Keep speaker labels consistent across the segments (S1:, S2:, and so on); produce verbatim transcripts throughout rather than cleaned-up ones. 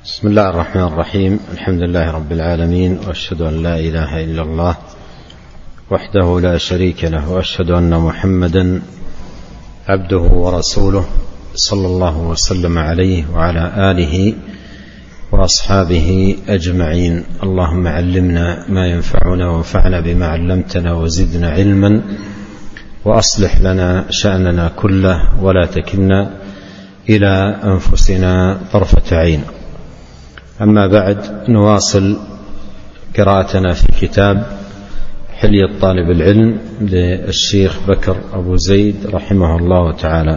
S1: بسم الله الرحمن الرحيم. الحمد لله رب العالمين، وأشهد أن لا إله إلا الله وحده لا شريك له، وأشهد أن محمدا عبده ورسوله صلى الله وسلم عليه وعلى آله وأصحابه أجمعين. اللهم علمنا ما ينفعنا وانفعنا بما علمتنا وزدنا علما، وأصلح لنا شأننا كله ولا تكلنا إلى أنفسنا طرفة عين. أما بعد، نواصل قراءتنا في كتاب حلية طالب العلم للشيخ بكر أبو زيد رحمه الله تعالى.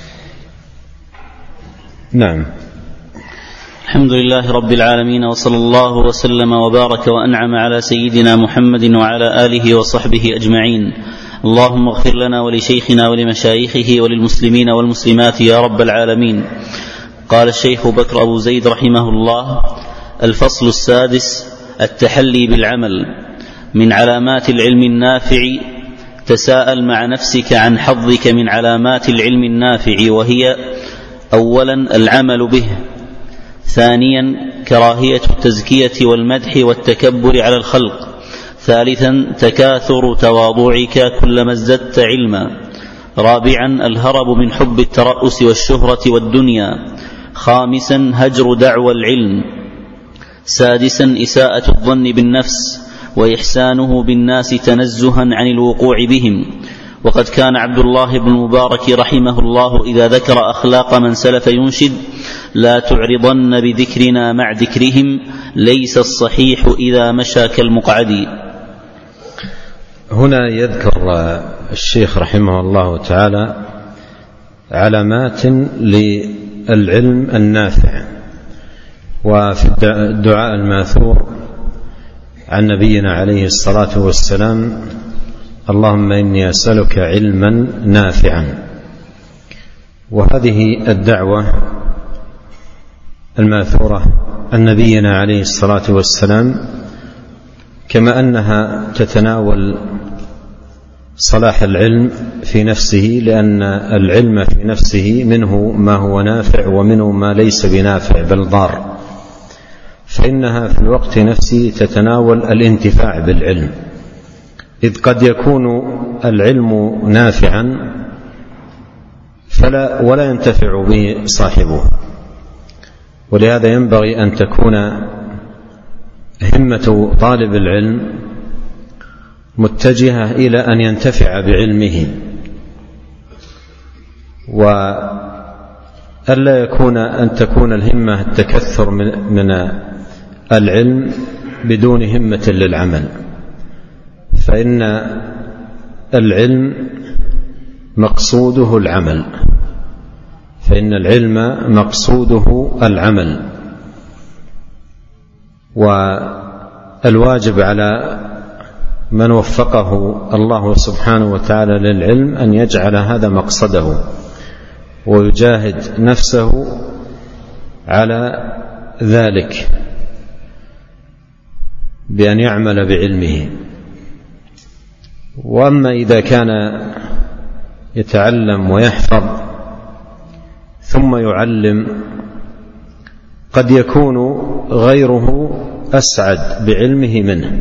S1: نعم.
S2: الحمد لله رب العالمين، وصلى الله وسلم وبارك وأنعم على سيدنا محمد وعلى آله وصحبه أجمعين. اللهم اغفر لنا ولشيخنا ولمشايخه وللمسلمين والمسلمات يا رب العالمين. قال الشيخ بكر أبو زيد رحمه الله: الفصل السادس: التحلي بالعمل. من علامات العلم النافع: تساءل مع نفسك عن حظك من علامات العلم النافع، وهي: أولا العمل به، ثانيا كراهية التزكية والمدح والتكبر على الخلق، ثالثا تكاثر تواضعك كلما ازددت علما، رابعا الهرب من حب الترأس والشهرة والدنيا، خامسا هجر دعوى العلم، سادسا إساءة الظن بالنفس وإحسانه بالناس تنزها عن الوقوع بهم. وقد كان عبد الله بن المبارك رحمه الله إذا ذكر أخلاق من سلف ينشد: لا تعرضن بذكرنا مع ذكرهم، ليس الصحيح إذا مشى كالمقعد.
S1: هنا يذكر الشيخ رحمه الله تعالى علامات للعلم النافع. وفي الدعاء الماثور عن نبينا عليه الصلاة والسلام: اللهم إني أسألك علما نافعا. وهذه الدعوة الماثورة عن نبينا عليه الصلاة والسلام، كما أنها تتناول صلاح العلم في نفسه، لأن العلم في نفسه منه ما هو نافع ومنه ما ليس بنافع بل ضار، فإنها في الوقت نفسه تتناول الانتفاع بالعلم، إذ قد يكون العلم نافعا فلا ولا ينتفع به صاحبه. ولهذا ينبغي أن تكون همة طالب العلم متجهة إلى أن ينتفع بعلمه، وألا يكون أن تكون الهمة التكثر من العلم بدون همة للعمل، فإن العلم مقصوده العمل، فإن العلم مقصوده العمل. والواجب على من وفقه الله سبحانه وتعالى للعلم أن يجعل هذا مقصده، ويجاهد نفسه على ذلك بأن يعمل بعلمه. وأما إذا كان يتعلم ويحفظ ثم يعلم، قد يكون غيره أسعد بعلمه منه.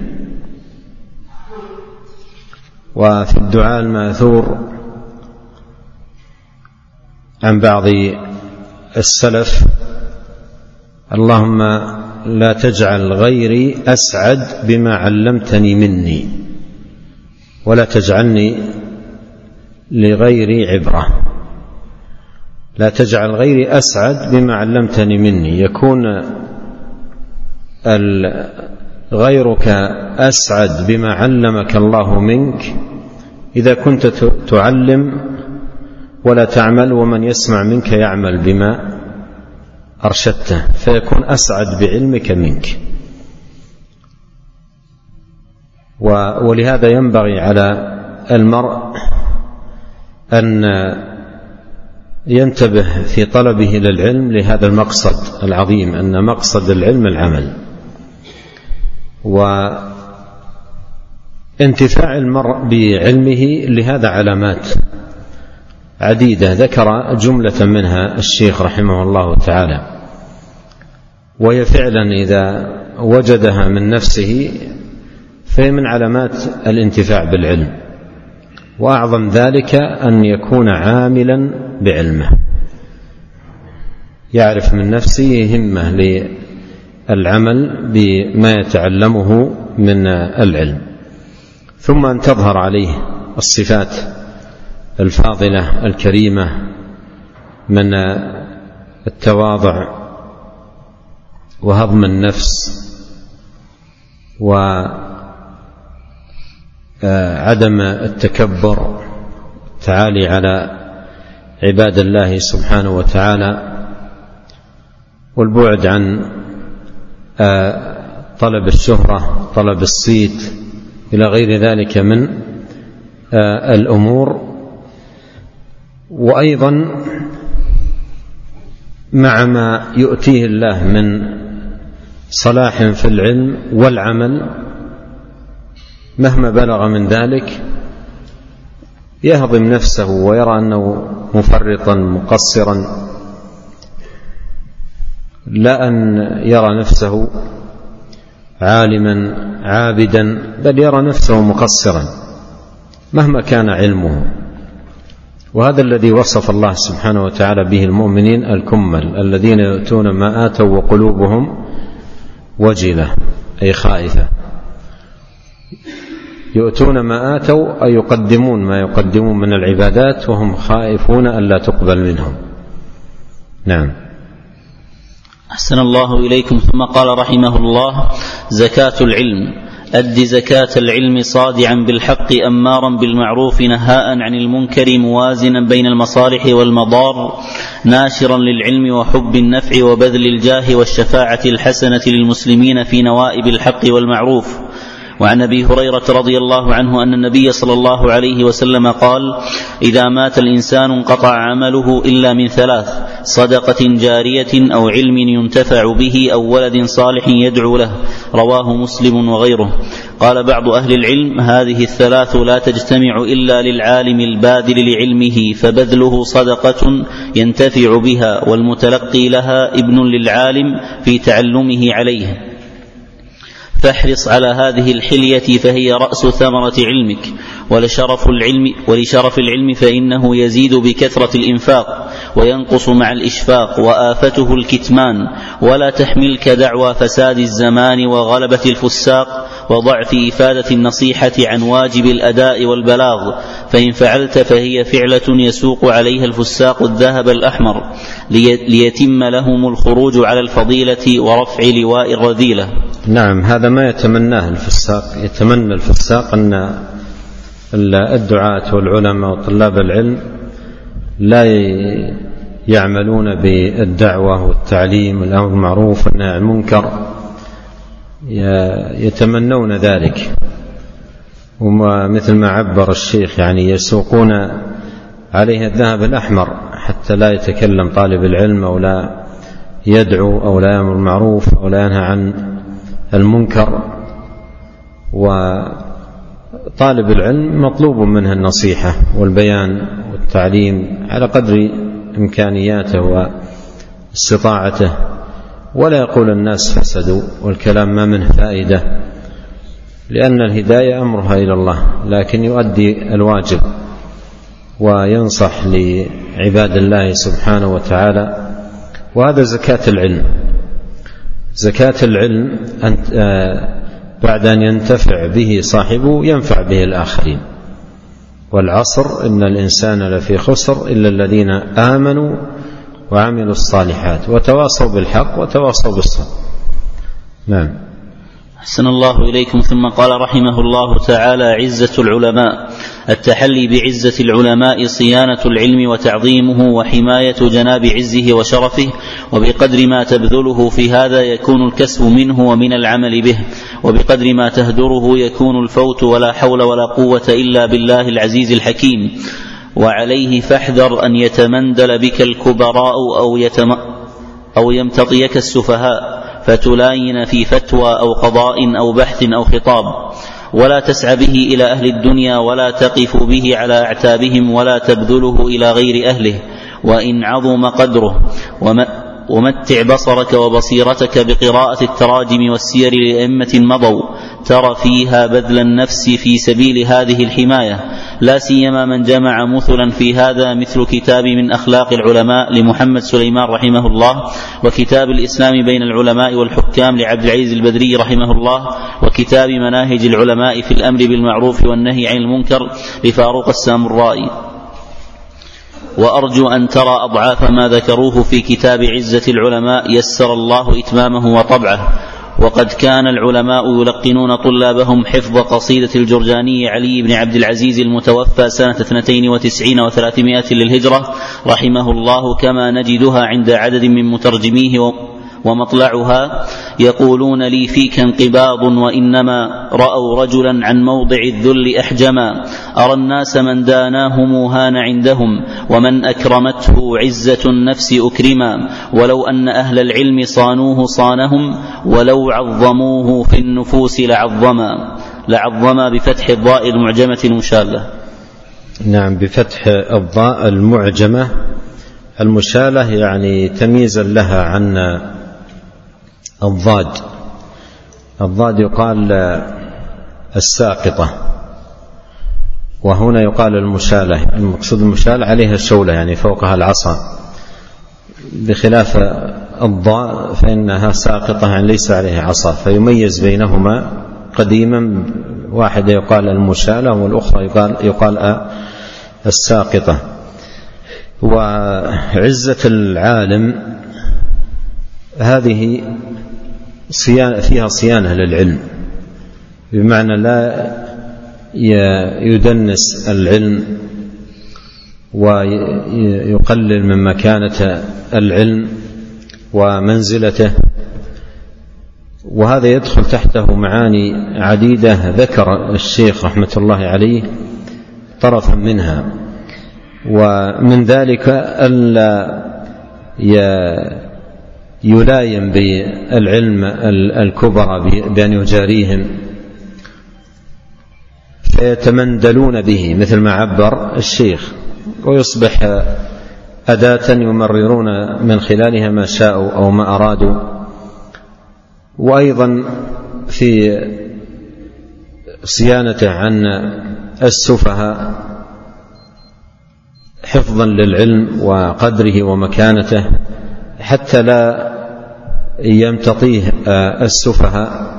S1: وفي الدعاء الماثور عن بعض السلف: اللهم لا تجعل غيري أسعد بما علمتني مني، ولا تجعلني لغيري عبرة. لا تجعل غيري أسعد بما علمتني مني، يكون غيرك أسعد بما علمك الله منك إذا كنت تعلم ولا تعمل، ومن يسمع منك يعمل بما أرشدته، فيكون أسعد بعلمك منك. ولهذا ينبغي على المرء أن ينتبه في طلبه للعلم لهذا المقصد العظيم، أن مقصد العلم العمل. وانتفاع المرء بعلمه لهذا علامات عديدة ذكر جملة منها الشيخ رحمه الله تعالى. وهي فعلا إذا وجدها من نفسه فهي من علامات الانتفاع بالعلم. وأعظم ذلك أن يكون عاملا بعلمه، يعرف من نفسه همة للعمل بما يتعلمه من العلم، ثم أن تظهر عليه الصفات الفاضلة الكريمة من التواضع وهضم النفس وعدم التكبر، التعالي على عباد الله سبحانه وتعالى، والبعد عن طلب الشهرة، طلب الصيت، إلى غير ذلك من الأمور. وأيضا مع ما يؤتيه الله من صلاح في العلم والعمل مهما بلغ من ذلك يهضم نفسه ويرى أنه مفرطا مقصرا، لا أن يرى نفسه عالما عابدا، بل يرى نفسه مقصرا مهما كان علمه. وهذا الذي وصف الله سبحانه وتعالى به المؤمنين الكمل الذين يؤتون ما آتوا وقلوبهم وجلة، أي خائفة. يؤتون ما آتوا أي يقدمون ما يقدمون من العبادات وهم خائفون ألا تقبل منهم. نعم.
S2: أحسن الله إليكم. ثم قال رحمه الله: زكاة العلم. أد زكاة العلم صادعا بالحق أمارا بالمعروف نهاء عن المنكر موازنا بين المصالح والمضار ناشرا للعلم وحب النفع وبذل الجاه والشفاعة الحسنة للمسلمين في نوائب الحق والمعروف. وعن أبي هريرة رضي الله عنه أن النبي صلى الله عليه وسلم قال: إذا مات الإنسان انقطع عمله إلا من ثلاث: صدقة جارية أو علم ينتفع به أو ولد صالح يدعو له. رواه مسلم وغيره. قال بعض أهل العلم: هذه الثلاث لا تجتمع إلا للعالم الباذل لعلمه فبذله صدقة ينتفع بها، والمتلقي لها ابن للعالم في تعلمه عليه. فاحرص على هذه الحلية فهي رأس ثمرة علمك. ولشرف العلم, ولشرف العلم فإنه يزيد بكثرة الإنفاق وينقص مع الإشفاق، وآفته الكتمان. ولا تحملك دعوى فساد الزمان وغلبة الفساق وضعف إفادة النصيحة عن واجب الأداء والبلاغ، فإن فعلت فهي فعلة يسوق عليها الفساق الذهب الأحمر ليتم لهم الخروج على الفضيلة ورفع لواء الرذيلة.
S1: نعم، هذا ما يتمناه الفساق. يتمنى الفساق أن الدعاة والعلماء وطلاب العلم لا يعملون بالدعوة والتعليم والأمر بالمعروف والنهي عن المنكر، يتمنون ذلك. ومثل ما عبر الشيخ يعني يسوقون عليه الذهب الأحمر حتى لا يتكلم طالب العلم أو لا يدعو أو لا يأمر بالمعروف أو لا ينهى عن المنكر. وطالب العلم مطلوب منه النصيحة والبيان والتعليم على قدر إمكانياته واستطاعته، ولا يقول الناس فسدوا والكلام ما منه فائدة، لأن الهداية أمرها إلى الله، لكن يؤدي الواجب وينصح لعباد الله سبحانه وتعالى. وهذا زكاة العلم. زكاة العلم أن بعد أن ينتفع به صاحبه ينفع به الآخرين. والعصر إن الإنسان لفي خسر إلا الذين آمنوا وعملوا الصالحات وتواصوا بالحق وتواصوا بالصبر. نعم.
S2: أحسن الله إليكم. ثم قال رحمه الله تعالى: عزة العلماء. التحلي بعزة العلماء صيانة العلم وتعظيمه وحماية جناب عزه وشرفه، وبقدر ما تبذله في هذا يكون الكسب منه ومن العمل به، وبقدر ما تهدره يكون الفوت، ولا حول ولا قوة إلا بالله العزيز الحكيم. وعليه فاحذر أن يتمندل بك الكبراء أو, يتم أو يمتطيك السفهاء فتلاين في فتوى أو قضاء أو بحث أو خطاب، ولا تسعى به إلى أهل الدنيا، ولا تقف به على أعتابهم، ولا تبذله إلى غير أهله وإن عظم قدره. ومتع بصرك وبصيرتك بقراءة التراجم والسير لأئمة مضوا، ترى فيها بذل النفس في سبيل هذه الحماية، لا سيما من جمع مثلا في هذا مثل كتاب من أخلاق العلماء لمحمد سليمان رحمه الله، وكتاب الإسلام بين العلماء والحكام لعبد العزيز البدري رحمه الله، وكتاب مناهج العلماء في الأمر بالمعروف والنهي عن المنكر لفاروق السامرائي. وأرجو أن ترى أضعاف ما ذكروه في كتاب عزة العلماء يسر الله إتمامه وطبعه. وقد كان العلماء يلقنون طلابهم حفظ قصيدة الجرجاني علي بن عبد العزيز المتوفى سنة اثنتين وتسعين وثلاثمائة للهجرة رحمه الله، كما نجدها عند عدد من مترجميه ومطلعها يقولون لي فيك انقباض، وإنما رأوا رجلا عن موضع الذل أحجما، أرى الناس من داناهم هان عندهم، ومن أكرمته عزة النفس أكرما، ولو أن أهل العلم صانوه صانهم، ولو عظموه في النفوس لعظما. لعظما بفتح الضاء المعجمة المشالة.
S1: نعم، بفتح الضاء المعجمة المشالة، يعني تمييزا لها عن الضاد. الضاد يقال الساقطة، وهنا يقال المشالة. المقصود المشالة عليها الشولة، يعني فوقها العصا، بخلاف الضاء فإنها ساقطة يعني ليس عليها عصا، فيميز بينهما قديما، واحدة يقال المشالة والأخرى يقال, يقال الساقطة. وعزة العالم هذه فيها صيانة للعلم، بمعنى لا يدنس العلم ويقلل من مكانة العلم ومنزلته، وهذا يدخل تحته معاني عديدة ذكر الشيخ رحمة الله عليه طرفا منها. ومن ذلك ألا يلايم بالعلم الكبرى بأن يجاريهم فيتمندلون به مثل ما عبر الشيخ، ويصبح أداة يمررون من خلالها ما شاءوا أو ما أرادوا. وأيضا في صيانته عن السفهاء حفظا للعلم وقدره ومكانته، حتى لا يمتطيه السفهاء.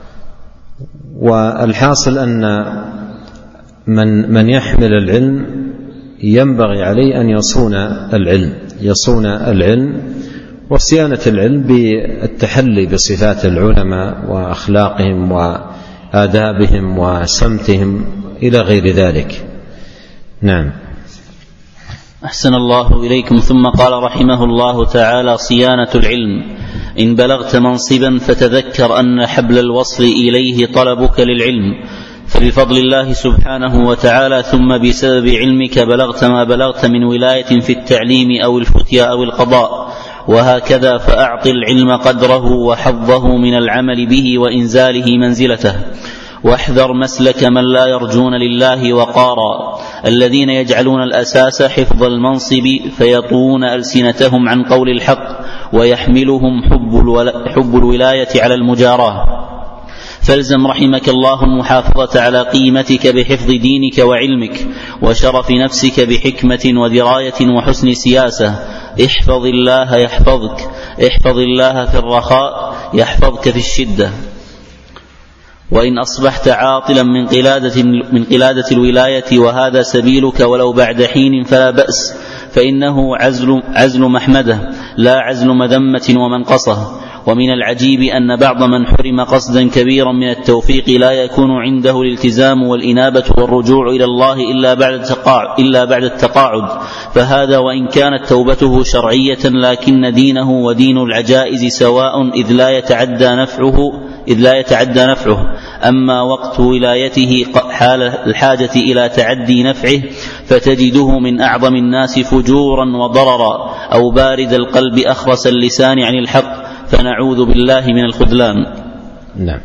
S1: والحاصل أن من من يحمل العلم ينبغي عليه أن يصون العلم يصون العلم وصيانة العلم بالتحلي بصفات العلماء وأخلاقهم وآدابهم وسمتهم إلى غير ذلك. نعم.
S2: أحسن الله إليكم. ثم قال رحمه الله تعالى: صيانة العلم. إن بلغت منصبا فتذكر أن حبل الوصل إليه طلبك للعلم، فبفضل الله سبحانه وتعالى ثم بسبب علمك بلغت ما بلغت من ولاية في التعليم أو الفتيا أو القضاء، وهكذا فأعط العلم قدره وحظه من العمل به وإنزاله منزلته، واحذر مسلك من لا يرجون لله وقارا، الذين يجعلون الأساس حفظ المنصب فيطوون ألسنتهم عن قول الحق، ويحملهم حب الولاية على المجاراة. فالزم رحمك الله المحافظة على قيمتك بحفظ دينك وعلمك وشرف نفسك بحكمة ودراية وحسن سياسة. احفظ الله يحفظك، احفظ الله في الرخاء يحفظك في الشدة. وإن أصبحت عاطلا من قلادة, من قلادة الولاية وهذا سبيلك ولو بعد حين فلا بأس، فإنه عزل, عزل محمده لا عزل مذمة ومنقصة. ومن العجيب أن بعض من حرم قصدا كبيرا من التوفيق لا يكون عنده الالتزام والإنابة والرجوع إلى الله إلا بعد التقاعد, إلا بعد التقاعد فهذا وإن كانت توبته شرعية لكن دينه ودين العجائز سواء إذ لا يتعدى نفعه إذ لا يتعدى نفعه. أما وقت ولايته حال الحاجة إلى تعدي نفعه فتجده من أعظم الناس فجورا وضررا، أو بارد القلب أخرس اللسان عن الحق، فنعوذ بالله من الخذلان.
S1: نعم.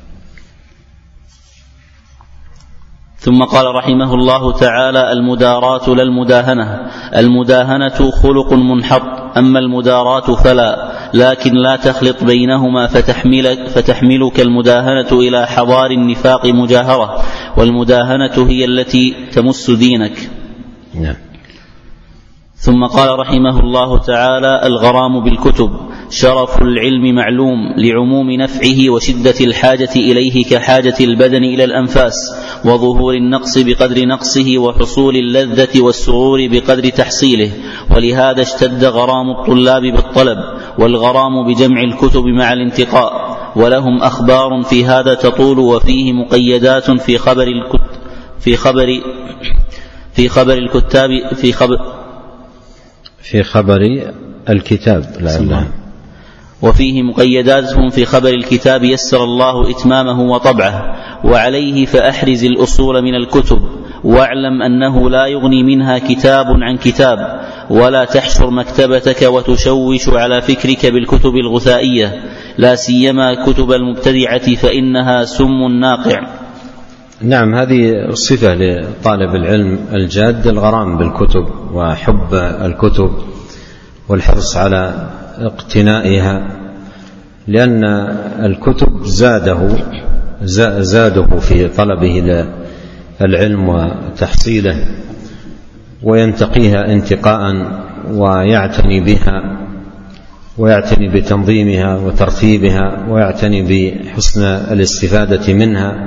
S2: ثم قال رحمه الله تعالى: المداراة لا المداهنة. المداهنة خلق منحط أما المداراة فلا، لكن لا تخلط بينهما فتحملك, فتحملك المداهنة إلى حضار النفاق مجاهرة، والمداهنة هي التي تمس دينك.
S1: نعم.
S2: ثم قال رحمه الله تعالى: الغرام بالكتب شرف العلم معلوم لعموم نفعه وشدة الحاجة إليه كحاجة البدن إلى الأنفاس، وظهور النقص بقدر نقصه، وحصول اللذة والسرور بقدر تحصيله، ولهذا اشتد غرام الطلاب بالطلب، والغرام بجمع الكتب مع الانتقاء، ولهم أخبار في هذا تطول، وفيه مقيدات في خبر الكتب في خبر في خبر الكتاب في خبر
S1: في خبر الكتاب لا
S2: وفيه مقيدات في خبر الكتاب يسر الله إتمامه وطبعه، وعليه فأحرز الأصول من الكتب، واعلم أنه لا يغني منها كتاب عن كتاب، ولا تحشر مكتبتك وتشوش على فكرك بالكتب الغثائية، لا سيما كتب المبتدعة فإنها سم ناقع.
S1: نعم، هذه صفة لطالب العلم الجاد، الغرام بالكتب وحب الكتب والحرص على اقتنائها، لأن الكتب زاده زاده في طلبه للعلم وتحصيله، وينتقيها انتقاء ويعتني بها ويعتني بتنظيمها وترتيبها ويعتني بحسن الاستفادة منها،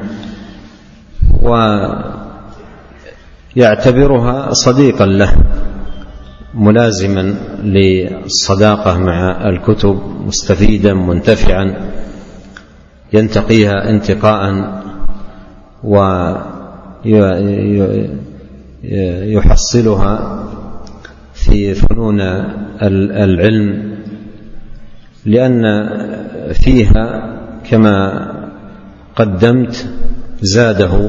S1: ويعتبرها صديقا له ملازما للصداقة مع الكتب، مستفيدا منتفعا، ينتقيها انتقاء ويحصلها في فنون العلم، لأن فيها كما قدمت زاده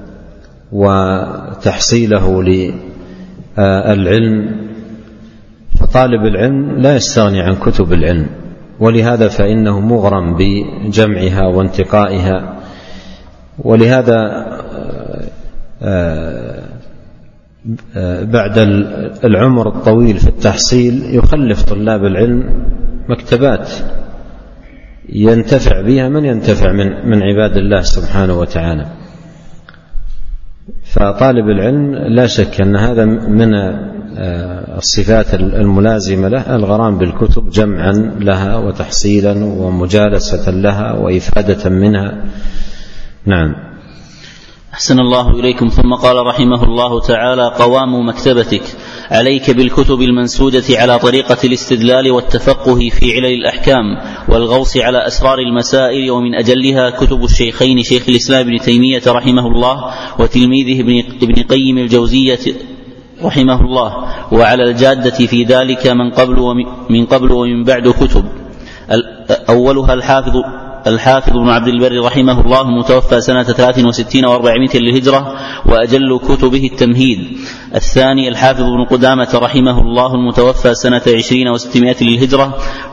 S1: وتحصيله للعلم. فطالب العلم لا يستغني عن كتب العلم، ولهذا فإنه مغرم بجمعها وانتقائها. ولهذا بعد العمر الطويل في التحصيل يخلف طلاب العلم مكتبات ينتفع بها من ينتفع من من عباد الله سبحانه وتعالى. فطالب العلم لا شك أن هذا من الصفات الملازمة له الغرام بالكتب، جمعا لها وتحصيلا ومجالسة لها وإفادة منها. نعم.
S2: أحسن الله إليكم. ثم قال رحمه الله تعالى: قوام مكتبتك عليك بالكتب المنسودة على طريقة الاستدلال والتفقه في علل الأحكام والغوص على أسرار المسائل، ومن أجلها كتب الشيخين شيخ الإسلام ابن تيمية رحمه الله وتلميذه ابن قيم الجوزية رحمه الله، وعلى الجادة في ذلك من قبل ومن قبل ومن بعد كتب. أولها الحافظ الحافظ ابن عبد البر رحمه الله المتوفى سنة ثلاث وستين وأربعمائة للهجرة، وأجل كتبه التمهيد. الثاني الحافظ ابن قدامة رحمه الله المتوفى سنة عشرين وستمائة للهجرة،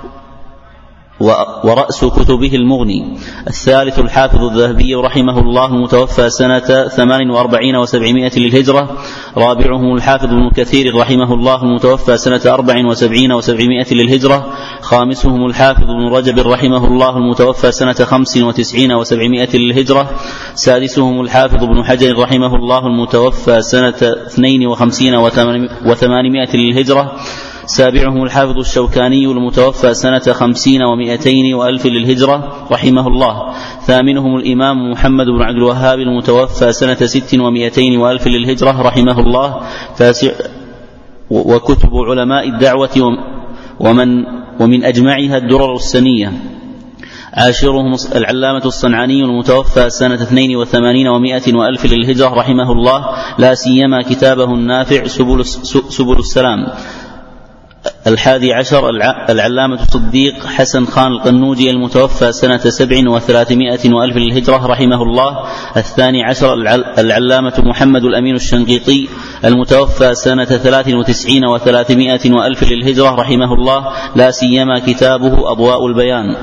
S2: ورأس كتبه المغني. الثالث الحافظ الذهبي رحمه الله المتوفى سنة ثمان وأربعين وسبعمائة للهجرة. رابعهم الحافظ ابن كثير رحمه الله المتوفى سنة أربع وسبعين وسبعمائة للهجرة. خامسهم الحافظ ابن رجب رحمه الله المتوفى سنة خمس وتسعين وسبعمائة للهجرة. سادسهم الحافظ ابن حجر رحمه الله المتوفى سنة اثنين وخمسين وثمانمائة للهجرة. سابعهم الحافظ الشوكاني المتوفى سنة خمسين ومائتين وألف للهجرة رحمه الله. ثامنهم الإمام محمد بن عبد الوهاب المتوفى سنة ست ومائتين وألف للهجرة رحمه الله. تاسع وكتب علماء الدعوة ومن ومن أجمعها الدرر السنية. عاشرهم العلامة الصنعاني المتوفى سنة اثنين وثمانين ومائة وألف للهجرة رحمه الله، لا سيما كتابه النافع سبل, سبل السلام. الحادي عشر العلامة الصديق حسن خان القنوجي المتوفى سنة سبع وثلاثمائة وألف للهجرة رحمه الله. الثاني عشر العلامة محمد الأمين الشنقيطي المتوفى سنة ثلاث وتسعين وثلاثمائة وألف للهجرة رحمه الله، لا سيما كتابه أضواء البيان.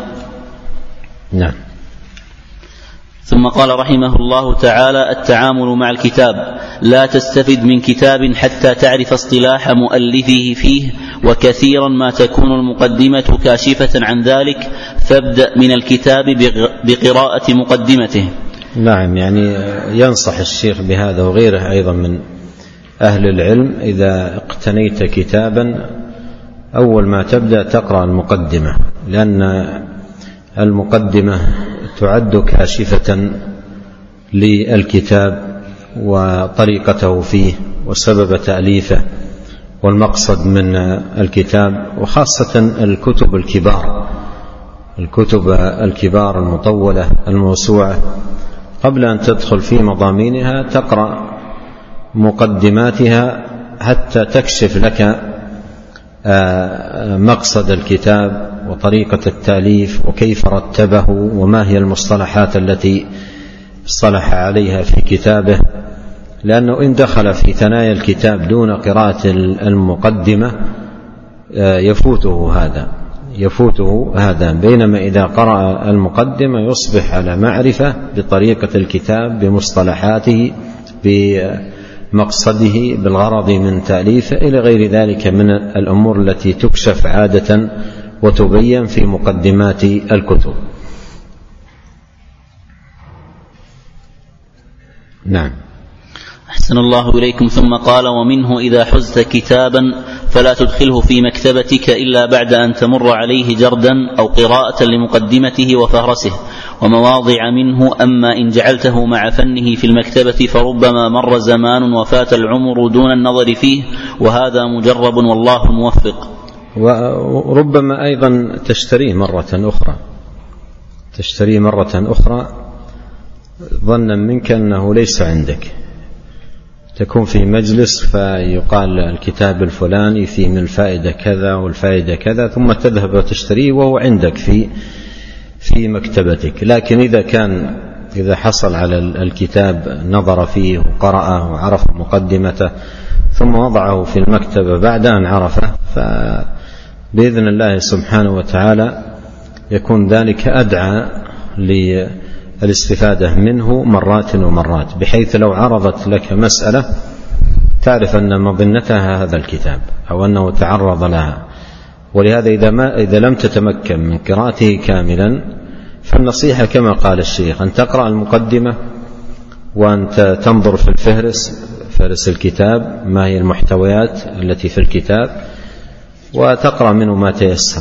S1: نعم.
S2: ثم قال رحمه الله تعالى: التعامل مع الكتاب لا تستفد من كتاب حتى تعرف اصطلاح مؤلفه فيه، وكثيرا ما تكون المقدمة كاشفة عن ذلك، فابدأ من الكتاب بقراءة مقدمته.
S1: نعم، يعني ينصح الشيخ بهذا وغيره أيضا من أهل العلم: إذا اقتنيت كتابا أول ما تبدأ تقرأ المقدمة، لأن المقدمة تعد كاشفة للكتاب وطريقته فيه وسبب تأليفه والمقصد من الكتاب، وخاصة الكتب الكبار الكتب الكبار المطولة الموسوعة، قبل أن تدخل في مضامينها تقرأ مقدماتها حتى تكشف لك مقصد الكتاب وطريقة التأليف وكيف رتبه وما هي المصطلحات التي اصطلح عليها في كتابه. لأنه إن دخل في ثنايا الكتاب دون قراءة المقدمة يفوته هذا يفوته هذا بينما إذا قرأ المقدمة يصبح على معرفة بطريقة الكتاب، بمصطلحاته، بمقصده، بالغرض من تأليفه، إلى غير ذلك من الأمور التي تكشف عادة وتبين في مقدمات الكتب. نعم.
S2: أحسن الله إليكم. ثم قال: ومنه إذا حزت كتابا فلا تدخله في مكتبتك إلا بعد أن تمر عليه جردا أو قراءة لمقدمته وفهرسه ومواضع منه، أما إن جعلته مع فنه في المكتبة فربما مر زمان وفات العمر دون النظر فيه، وهذا مجرب والله موفق.
S1: وربما أيضا تشتريه مرة أخرى تشتريه مرة أخرى ظنا منك أنه ليس عندك، تكون في مجلس فيقال الكتاب الفلاني فيه من الفائدة كذا والفائدة كذا، ثم تذهب وتشتريه وهو عندك في في مكتبتك. لكن إذا كان إذا حصل على الكتاب نظر فيه وقرأه وعرف مقدمته ثم وضعه في المكتبة بعد أن عرفه، فبإذن الله سبحانه وتعالى يكون ذلك أدعى للاستفادة منه مرات ومرات، بحيث لو عرضت لك مسألة تعرف أن مظنتها هذا الكتاب أو أنه تعرض لها. ولهذا إذا, ما إذا لم تتمكن من قراءته كاملا فالنصيحة كما قال الشيخ أن تقرأ المقدمة وأن تنظر في الفهرس فهرس الكتاب ما هي المحتويات التي في الكتاب وتقرأ منه ما تيسر،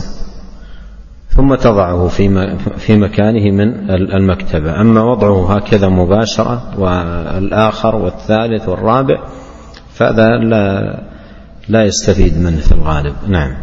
S1: ثم تضعه في مكانه من المكتبة. أما وضعه هكذا مباشرة والآخر والثالث والرابع فهذا لا, لا يستفيد منه في الغالب. نعم.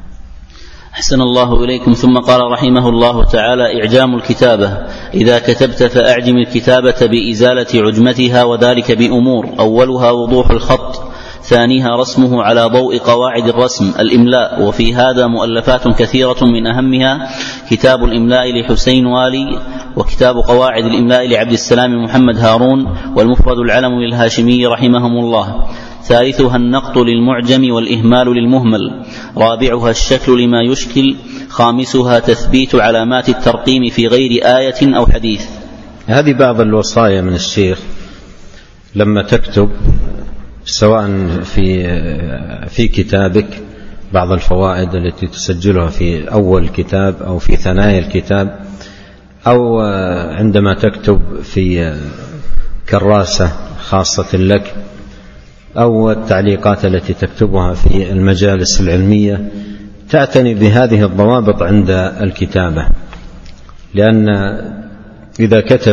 S2: أحسن الله إليكم. ثم قال رحمه الله تعالى: إعجام الكتابة: إذا كتبت فأعجم الكتابة بإزالة عجمتها، وذلك بأمور: أولها وضوح الخط، ثانيها رسمه على ضوء قواعد الرسم الإملاء، وفي هذا مؤلفات كثيرة، من أهمها كتاب الإملاء لحسين والي، وكتاب قواعد الإملاء لعبد السلام محمد هارون، والمفرد العلم للهاشمي رحمهم الله. ثالثها النقط للمعجم والإهمال للمهمل، رابعها الشكل لما يشكل، خامسها تثبيت علامات الترقيم في غير آية أو حديث.
S1: هذه بعض الوصايا من الشيخ لما تكتب، سواء في في كتابك، بعض الفوائد التي تسجلها في أول الكتاب أو في ثنايا الكتاب، أو عندما تكتب في كراسة خاصة لك، أو التعليقات التي تكتبها في المجالس العلمية، تعتني بهذه الضوابط عند الكتابة. لأن إذا كتب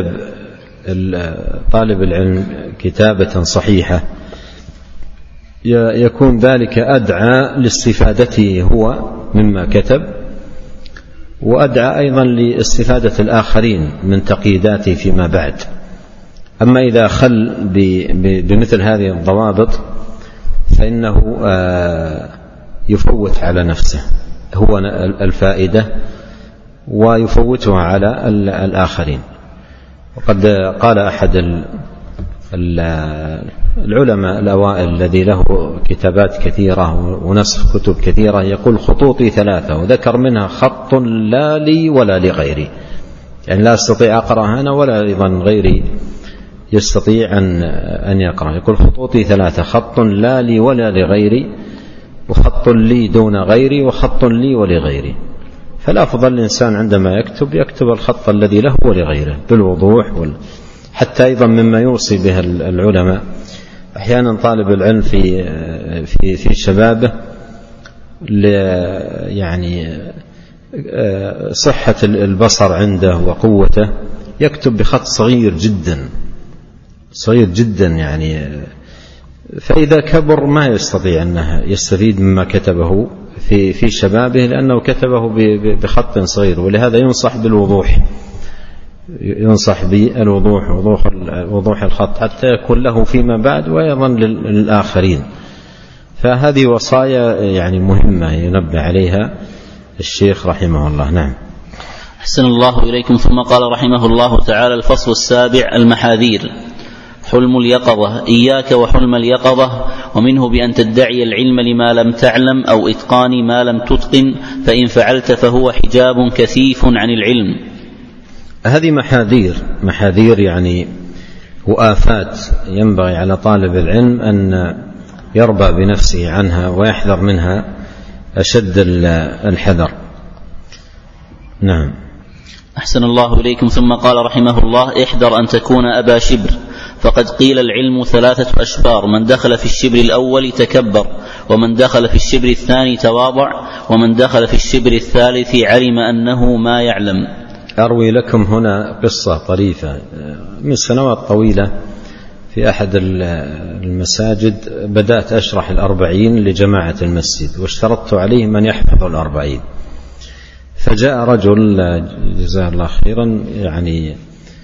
S1: طالب العلم كتابة صحيحة يكون ذلك أدعى لاستفادته هو مما كتب، وأدعى أيضا لاستفادة الآخرين من تقييداته فيما بعد. أما إذا خل بمثل هذه الضوابط فإنه يفوت على نفسه هو الفائدة ويفوتها على الآخرين. وقد قال أحد العلماء الأوائل الذي له كتابات كثيرة ونسخ كتب كثيرة، يقول: خطوطي ثلاثة، وذكر منها خط لا لي ولا لغيري، يعني لا أستطيع أقرأ أنا ولا أيضا غيري يستطيع أن أن يقرأ. يقول خطوطي ثلاثة: خط لا لي ولا لغيري، وخط لي دون غيري، وخط لي ولغيري. فالأفضل الإنسان عندما يكتب يكتب الخط الذي له ولغيره بالوضوح وال... حتى أيضا مما يوصي به العلماء. أحيانا طالب العلم في في في شبابه يعني صحة البصر عنده وقوته يكتب بخط صغير جدا صغير جدا يعني، فإذا كبر ما يستطيع أنه يستفيد مما كتبه في في شبابه، لأنه كتبه بخط صغير. ولهذا ينصح بالوضوح، ينصح بالوضوح وضوح وضوح الخط حتى يكون له فيما بعد وأيضا للآخرين. فهذه وصايا يعني مهمة ينبه عليها الشيخ رحمه الله. نعم.
S2: أحسن الله إليكم. ثم قال رحمه الله تعالى: الفصل السابع: المحاذير. حلم اليقظة: إياك وحلم اليقظة، ومنه بأن تدعي العلم لما لم تعلم أو إتقان ما لم تتقن، فإن فعلت فهو حجاب كثيف عن العلم.
S1: هذه محاذير، محاذير يعني وآفات ينبغي على طالب العلم أن يربى بنفسه عنها ويحذر منها أشد الحذر. نعم.
S2: أحسن الله إليكم. ثم قال رحمه الله: احذر أن تكون أبا شبر، فقد قيل العلم ثلاثة أشبار: من دخل في الشبر الأول تكبر، ومن دخل في الشبر الثاني تواضع، ومن دخل في الشبر الثالث علم أنه ما يعلم.
S1: أروي لكم هنا قصة طريفة. من سنوات طويلة في أحد المساجد بدأت أشرح الأربعين لجماعة المسجد، واشترطت عليه من يحفظ الأربعين. فجاء رجل جزاه الله خيرا يعني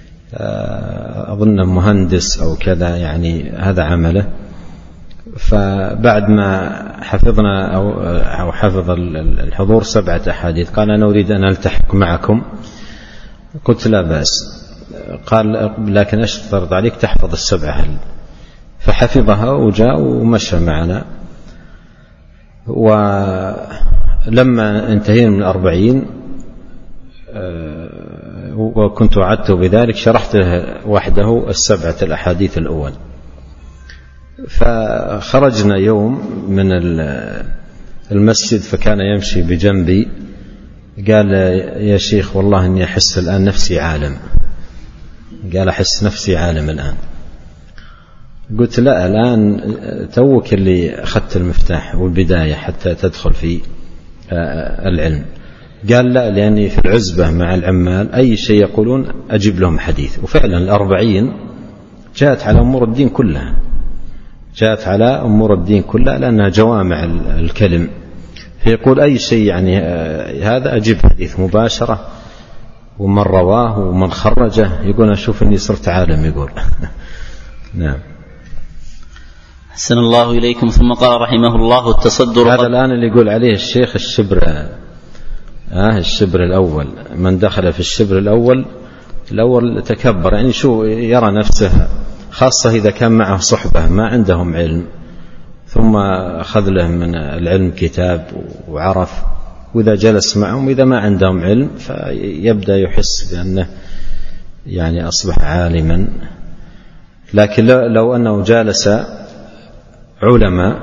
S1: أظن مهندس أو كذا، يعني هذا عمله. فبعد ما حفظنا أو, أو حفظ الحضور سبعة أحاديث قال: أنا أريد أن ألتحق معكم. قلت: لا بأس. قال: لكن أشترط عليك تحفظ السبعة. فحفظها وجاء ومشى معنا. ولما انتهينا من الأربعين وكنت وعدته بذلك شرحت وحده السبعة الأحاديث الأول. فخرجنا يوم من المسجد فكان يمشي بجنبي، قال: يا شيخ والله إني أحس الآن نفسي عالم. قال: أحس نفسي عالم الآن. قلت: لا، الآن توك اللي أخذت المفتاح والبداية حتى تدخل في العلم. قال: لا، لأني في العزبة مع العمال أي شيء يقولون أجيب لهم حديث. وفعلا الأربعين جاءت على أمور الدين كلها، جاءت على أمور الدين كلها لأنها جوامع الكلم. فيقول أي شيء يعني هذا أجيب حديث مباشرة، ومن رواه ومن خرجه. يقول: أشوف أني صرت عالم. يقول. نعم.
S2: أحسن الله إليكم. ثم قال رحمه الله: التصدر.
S1: هذا الآن اللي يقول عليه الشيخ الشبر، آه الشبر الأول. من دخل في الشبر الأول الأول تكبر، يعني شو يرى نفسه، خاصة إذا كان معه صحبة ما عندهم علم، ثم أخذ له من العلم كتاب وعرف، وإذا جلس معهم إذا ما عندهم علم فيبدأ يحس بأنه يعني أصبح عالما. لكن لو أنه جالس علماء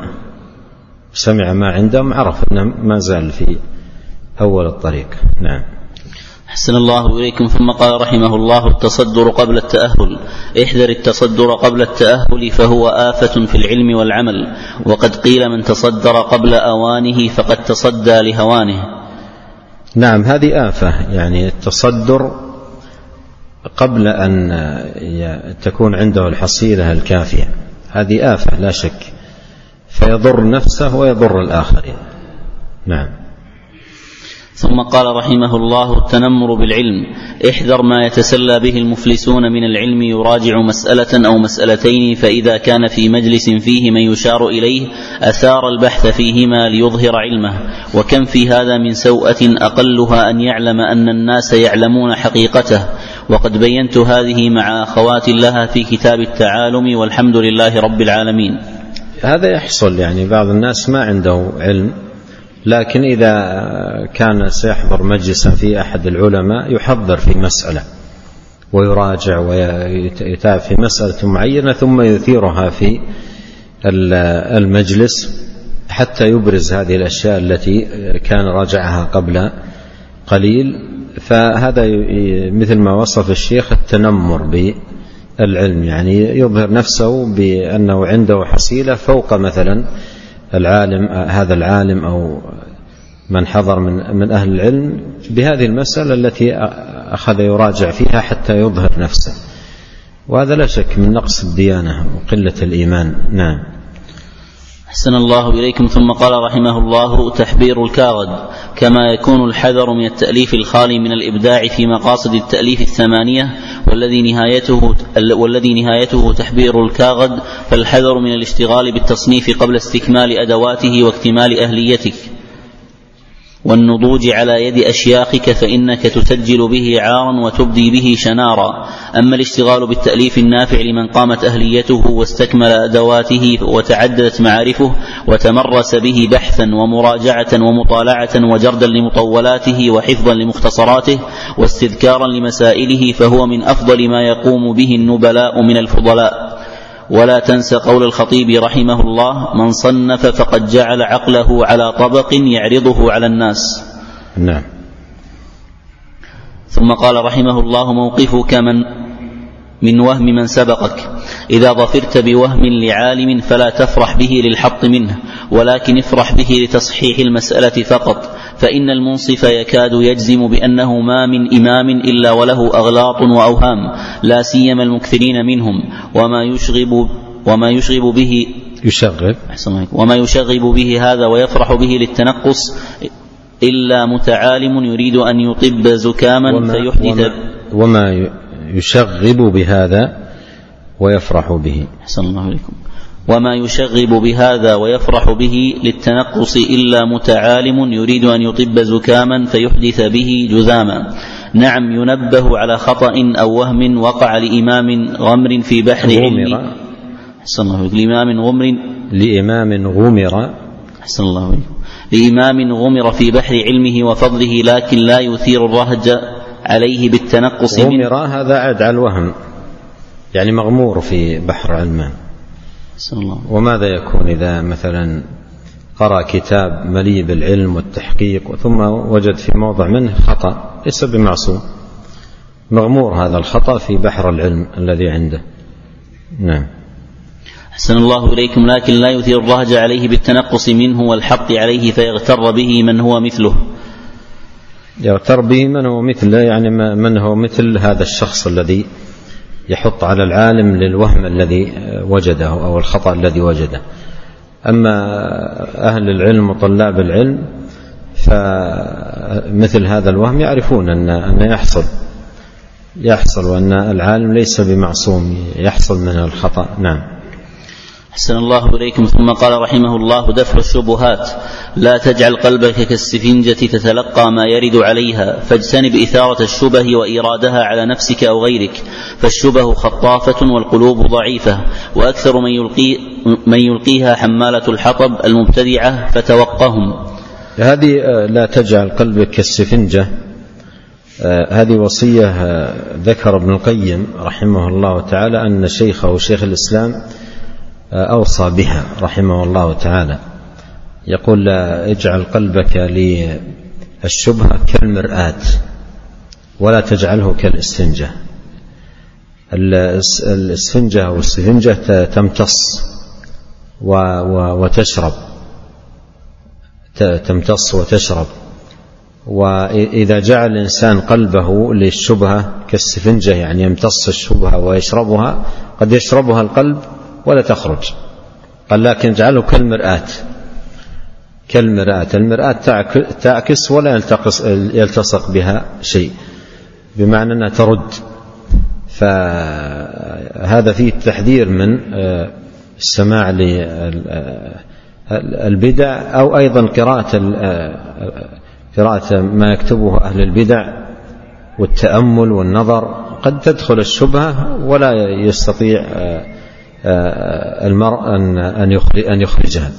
S1: سمع ما عندهم عرف أنه ما زال في أول الطريق. نعم.
S2: أحسن الله إليكم. ثم قال رحمه الله: التصدر قبل التأهل. احذر التصدر قبل التأهل فهو آفة في العلم والعمل، وقد قيل: من تصدر قبل أوانه فقد تصدى لهوانه.
S1: نعم، هذه آفة، يعني التصدر قبل أن تكون عنده الحصيلة الكافية، هذه آفة لا شك، فيضر نفسه ويضر الآخرين. نعم.
S2: ثم قال رحمه الله: التنمر بالعلم. احذر ما يتسلى به المفلسون من العلم، يراجع مسألة أو مسألتين، فإذا كان في مجلس فيه من يشار إليه أثار البحث فيهما ليظهر علمه. وكم في هذا من سوءة أقلها أن يعلم أن الناس يعلمون حقيقته. وقد بينت هذه مع أخوات لها في كتاب التعالم، والحمد لله رب العالمين.
S1: هذا يحصل، يعني بعض الناس ما عنده علم، لكن إذا كان سيحضر مجلسا في أحد العلماء يحضر في مسألة ويراجع ويتابع في مسألة معينة ثم يثيرها في المجلس حتى يبرز هذه الأشياء التي كان راجعها قبل قليل. فهذا مثل ما وصف الشيخ التنمر بالعلم، يعني يظهر نفسه بأنه عنده حصيلة فوق مثلا العالم هذا العالم أو من حضر من من أهل العلم بهذه المسألة التي أخذ يراجع فيها حتى يظهر نفسه، وهذا لا شك من نقص الديانة وقلة الإيمان. نعم.
S2: أحسن الله إليكم. ثم قال رحمه الله: تحبير الكاغد، كما يكون الحذر من التأليف الخالي من الإبداع في مقاصد التأليف الثمانية والذي نهايته, والذي نهايته تحبير الكاغد، فالحذر من الاشتغال بالتصنيف قبل استكمال أدواته واكتمال أهليتك والنضوج على يد أشياخك، فإنك تسجل به عارا وتبدي به شنارا. أما الاشتغال بالتأليف النافع لمن قامت أهليته واستكمل أدواته وتعددت معارفه وتمرس به بحثا ومراجعة ومطالعة وجردا لمطولاته وحفظا لمختصراته واستذكارا لمسائله، فهو من أفضل ما يقوم به النبلاء من الفضلاء. ولا تنس قول الخطيب رحمه الله: من صنف فقد جعل عقله على طبق يعرضه على الناس.
S1: نعم.
S2: ثم قال رحمه الله: موقفك من من وهم من سبقك، إذا ظفرت بوهم لعالم فلا تفرح به للحط منه، ولكن افرح به لتصحيح المسألة فقط، فإن المنصف يكاد يجزم بأنه ما من إمام إلا وله أغلاط وأوهام، لا سيما المكثرين منهم، وما يشغب وما يشغب به
S1: يشغب
S2: وما يشغب به هذا ويفرح به للتنقص إلا متعالم يريد أن يطب زكاما
S1: وما
S2: فيحدث
S1: وما, وما يشغب بهذا ويفرح به.
S2: أحسن الله عليكم. وما يشغب بهذا ويفرح به للتنقص إلا متعالم يريد أن يطب زكاما فيحدث به جذاما. نعم، ينبه على خطأ أو وهم وقع لإمام غمر في بحر علمه. أحسن الله عليكم. لإمام غمر
S1: لإمام غمر
S2: أحسن الله عليكم. لإمام غمر في بحر علمه وفضله، لكن لا يثير الرهج عليه بالتنقص منه.
S1: غمر هذا عاد على الوهم، يعني مغمور في بحر علمه. وماذا يكون إذا مثلا قرأ كتاب مليء بالعلم والتحقيق ثم وجد في موضع منه خطأ؟ ليس بمعصوم، مغمور هذا الخطأ في بحر العلم الذي عنده. نعم.
S2: أحسن الله إليكم. لكن لا يثير الرهج عليه بالتنقص منه والحط عليه، فيغتر به من هو مثله.
S1: يغتر به من هو مثله، يعني من هو مثل هذا الشخص الذي يحط على العالم للوهم الذي وجده أو الخطأ الذي وجده. أما أهل العلم وطلاب العلم فمثل هذا الوهم يعرفون أن أن يحصل يحصل وأن العالم ليس بمعصوم، يحصل من الخطأ. نعم.
S2: أحسن الله إليكم. ثم قال رحمه الله: دفع الشبهات، لا تجعل قلبك كالسفنجة تتلقى ما يرد عليها، فاجتنب إثارة الشبه وإيرادها على نفسك أو غيرك، فالشبه خطافة والقلوب ضعيفة، وأكثر من, يلقي من يلقيها حمالة الحطب المبتدعة، فتوقهم.
S1: هذه لا تجعل قلبك كالسفنجة، هذه وصية ذكر ابن القيم رحمه الله تعالى أن شيخه شيخ الإسلام أوصى بها رحمه الله تعالى. يقول: لا اجعل قلبك للشبهة كالمرآة ولا تجعله كالإسفنجة. الإسفنجة أو السفنجة تمتص وتشرب تمتص وتشرب، وإذا جعل الإنسان قلبه للشبهة كالسفنجة، يعني يمتص الشبهة ويشربها، قد يشربها القلب ولا تخرج. قال: لكن اجعله كالمرآة كالمرآة المرآة تعكس ولا يلتصق بها شيء، بمعنى أنها ترد. فهذا فيه التحذير من السماع للبدع، أو أيضا قراءة قراءة ما يكتبه أهل البدع والتأمل والنظر. قد تدخل الشبهة ولا يستطيع المرء أن يخرجها.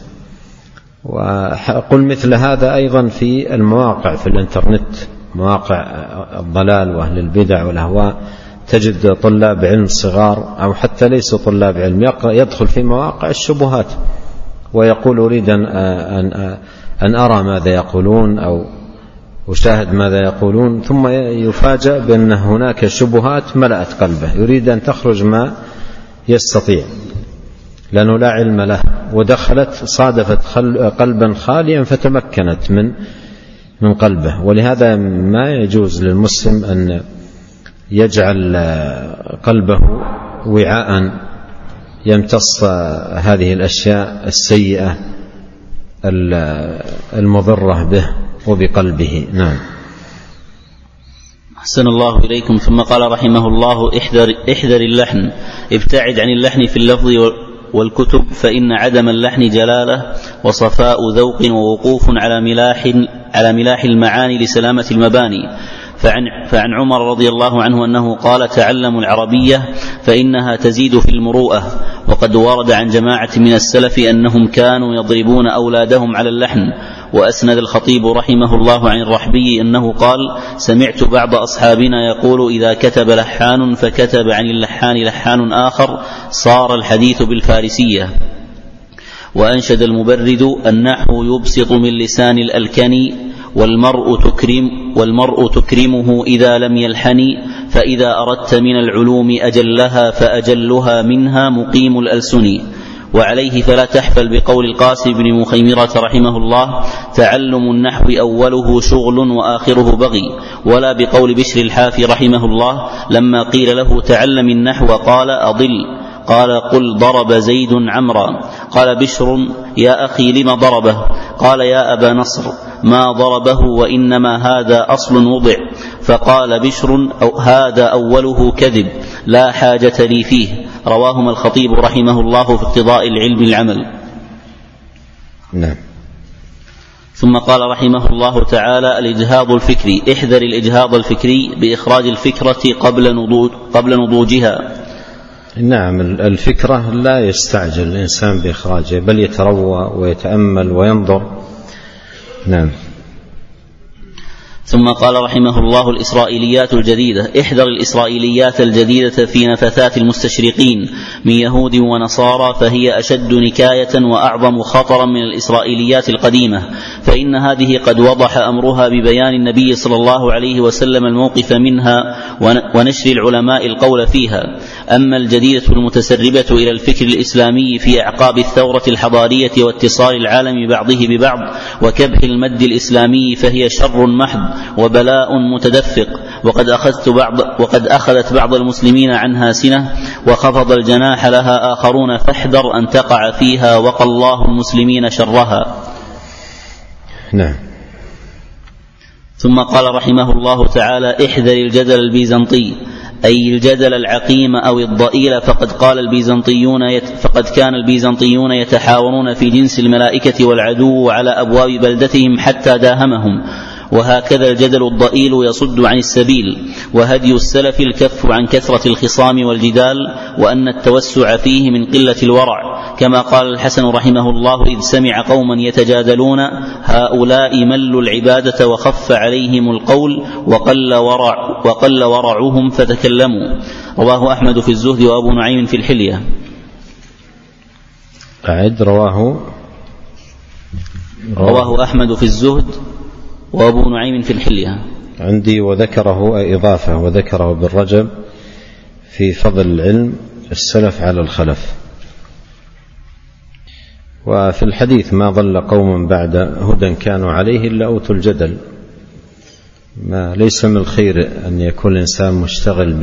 S1: وقل مثل هذا أيضا في المواقع في الانترنت، مواقع الضلال وأهل البدع والأهواء، تجد طلاب علم صغار أو حتى ليسوا طلاب علم يدخل في مواقع الشبهات ويقول أريد أن, أن, أن أرى ماذا يقولون أو أشاهد ماذا يقولون، ثم يفاجأ بأن هناك شبهات ملأت قلبه يريد أن تخرج ما يستطيع لأنه لا علم له، ودخلت صادفت قلبا خاليا فتمكنت من من قلبه. ولهذا ما يجوز للمسلم أن يجعل قلبه وعاء يمتص هذه الأشياء السيئة المضرة به وبقلبه. نعم.
S2: أحسن الله إليكم. ثم قال رحمه الله: احذر, احذر اللحن، ابتعد عن اللحن في اللفظ والكتب، فإن عدم اللحن جلالة وصفاء ذوق ووقوف على ملاح, على ملاح المعاني لسلامة المباني. فعن, فعن عمر رضي الله عنه أنه قال: تعلموا العربية فإنها تزيد في المروءة. وقد ورد عن جماعة من السلف أنهم كانوا يضربون أولادهم على اللحن. وأسند الخطيب رحمه الله عن الرحبي أنه قال: سمعت بعض أصحابنا يقول: إذا كتب لحان فكتب عن اللحان لحان آخر صار الحديث بالفارسية. وأنشد المبرد: النحو يبسط من لسان الألكني، والمرء تكرم والمرء تكرمه إذا لم يلحن، فإذا أردت من العلوم أجلها فأجلها منها مقيم الألسن. وعليه فلا تحفل بقول القاسم بن مخيمرة رحمه الله: تعلم النحو أوله شغل وآخره بغي. ولا بقول بشر الحافي رحمه الله لما قيل له: تعلم النحو، قال: أضل. قال: قل ضرب زيد عمرا. قال بشر: يا أخي لم ضربه؟ قال: يا أبا نصر ما ضربه، وإنما هذا أصل وضع. فقال بشر: أو هذا أوله كذب، لا حاجة لي فيه. رواهما الخطيب رحمه الله في اقتضاء العلم العمل.
S1: نعم.
S2: ثم قال رحمه الله تعالى: الإجهاض الفكري، احذر الإجهاض الفكري بإخراج الفكرة قبل نضوج قبل نضوجها.
S1: نعم، الفكرة لا يستعجل الإنسان بإخراجها، بل يتروى ويتأمل وينظر. نعم.
S2: ثم قال رحمه الله: الإسرائيليات الجديدة، احذر الإسرائيليات الجديدة في نفثات المستشرقين من يهود ونصارى، فهي أشد نكاية وأعظم خطرا من الإسرائيليات القديمة، فإن هذه قد وضح أمرها ببيان النبي صلى الله عليه وسلم الموقف منها ونشر العلماء القول فيها. أما الجديدة المتسربة إلى الفكر الإسلامي في أعقاب الثورة الحضارية واتصال العالم بعضه ببعض وكبح المد الإسلامي، فهي شر محض وبلاء متدفق. وقد أخذت بعض وقد أخذت بعض المسلمين عنها سنة، وخفض الجناح لها آخرون، فاحذر أن تقع فيها، وقى الله المسلمين شرها.
S1: نعم.
S2: ثم قال رحمه الله تعالى: احذر الجدل البيزنطي، أي الجدل العقيم أو الضئيل. فقد قال البيزنطيون يت فقد كان البيزنطيون يتحاورون في جنس الملائكة والعدو على أبواب بلدتهم حتى داهمهم. وهكذا الجدل الضئيل يصد عن السبيل. وهدي السلف الكف عن كثرة الخصام والجدال، وأن التوسع فيه من قلة الورع. كما قال الحسن رحمه الله: إذ سمع قوما يتجادلون هؤلاء ملوا العبادة وخف عليهم القول وقل, ورع وقل ورعهم فتكلموا. رواه أحمد في الزهد وأبو نعيم في الحلية.
S1: أعد. رواه
S2: رواه أحمد في الزهد وأبو نعيم في الحلية
S1: عندي، وذكره إضافة وذكره بالرجب في فضل العلم السلف على الخلف. وفي الحديث: ما ضل قوم بعد هدى كانوا عليه إلا أوتوا الجدل. ما ليس من الخير أن يكون الإنسان مشتغل